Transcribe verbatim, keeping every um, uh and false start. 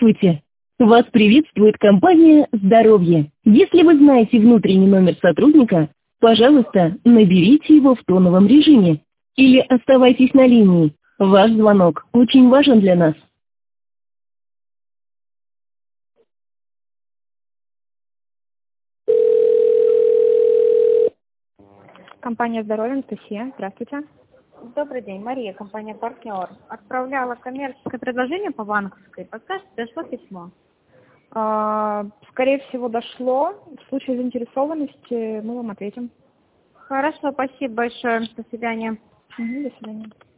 Здравствуйте! Вас приветствует компания «Здоровье». Если вы знаете внутренний номер сотрудника, пожалуйста, наберите его в тоновом режиме или оставайтесь на линии. Ваш звонок очень важен для нас. Компания «Здоровье», Анастасия. Здравствуйте. Добрый день, Мария, компания «Партнер». Отправляла коммерческое предложение по банковской. Подскажите, дошло письмо? А, скорее всего, дошло. В случае заинтересованности мы вам ответим. Хорошо, спасибо большое. До свидания. Угу, до свидания.